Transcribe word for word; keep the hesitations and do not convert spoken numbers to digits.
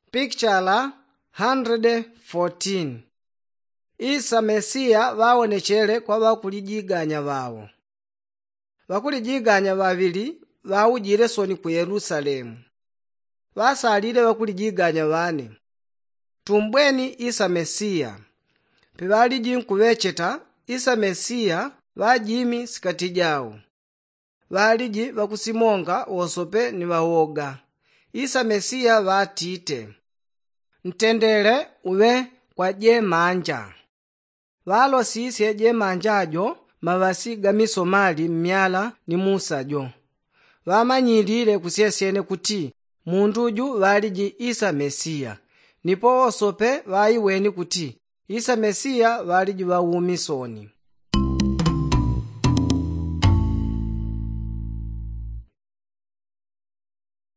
Picture one hundred fourteen. Isa Mesiya waonechere kwa bakulijiganya bawo. Bakulijiganya babili bawujire soni ku Yerusalemu. Basalile bakulijiganya bane. Tumbweni Isa Mesiya. Pibaliji nkubecheta Isa Mesiya bajimi sikati jawo. Baliji bakusimonga osope ni bawoga. Isa Mesiya batite. Ntendele uwe kwa je manja. Walo sisi je manjajo mabasiga misomali myala ni Musa jo. Wamanyilile kusyesene kuti munduju waliji Isa Mesiya. Nipo osope waiweni kuti Isa Mesiya waliji waumisoni.